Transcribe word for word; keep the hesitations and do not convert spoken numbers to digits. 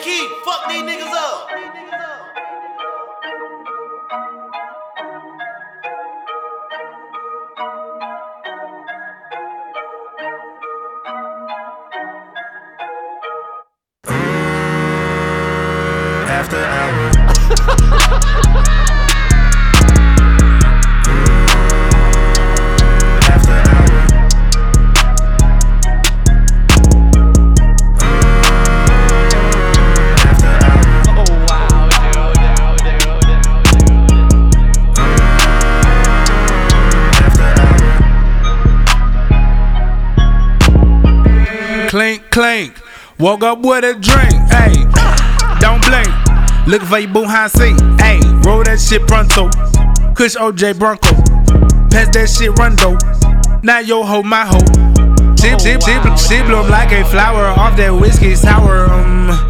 key. Fuck these niggas up. After hours. Clink, clink, woke up with a drink, ayy, don't blink, looking for your boo behind seat, ayy, roll that shit pronto, Kush O J Bronco, pass that shit Rondo, now yo ho my ho, she, she, she, she bloom like a flower off that whiskey sour, um.